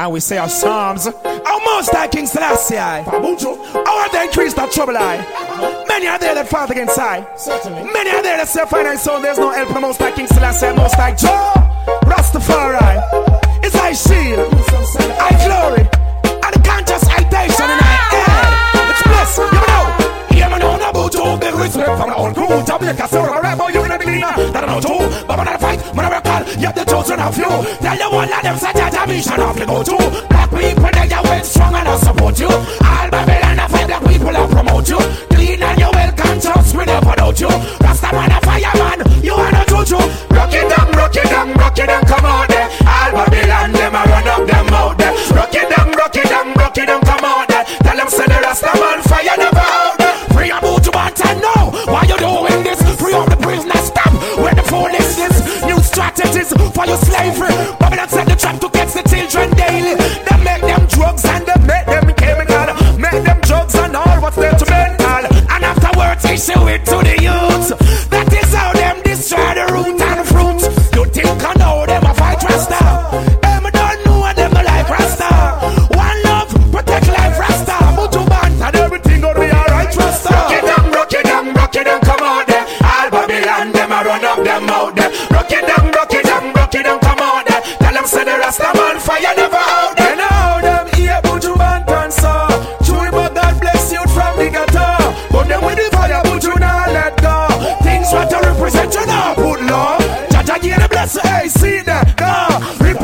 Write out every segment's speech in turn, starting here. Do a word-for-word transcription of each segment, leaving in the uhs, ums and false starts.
And we say our psalms. Our most high King Selassie. Our they increase that trouble I. Many are there that fight against I. Many are there that say finite so there's no help from the most high King Selassie. Most high Joe Rastafari. It's I shield, I glory, and the conscious citation in I head. It's bliss, you know. You know about to big respect from the old crew. Jamaica, so I rap you in a cleaner. That I know too, but when I fight, when I recall, you have the children of you. Tell you one of them such a mission of the go to. Black people, they are well strong and I support you. All Babylon, I fight black people, I promote you. Clean and you well conscious, we never doubt you. Rastaman, a fireman, you are not true. Rock it down, rock it down, rock it down, come on there. All Babylon, them a run up them out there. Rock it down, rock it down, rock it down, come on there. Tell them say the Rastaman, fire never out there. Free a boot to Bantan now. Why you doing this? Free up the prisoners, stop. Where the phone is this? New strategies for your slavery. Babylon set the trap to catch the children daily. They make them drugs and they make them chemical. Make them drugs and all what's there to mental. And afterwards they show it to the youth. That is how them destroy the root and fruit. You think I know them a fight Rasta? Them don't know them like Rasta. One love, protect life Rasta. But you want and everything gonna be alright Rasta. Rock it down, rock it down, rock it down, come on there. All Babylon, them a run up them out there. Rock it down, rock it down, rock it down, come on there. Tell them say the Rasta man fire never out there. Now them here put you on cancer. Chewy but God bless you from the gutter. But them with the fire put you not let go. Things what to represent you now put law. Jaja give the blessing, hey see that go.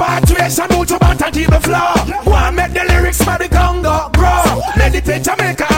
Repatriation put you back and keep the floor. Wanna make the lyrics for the Congo grow. Meditate Jamaica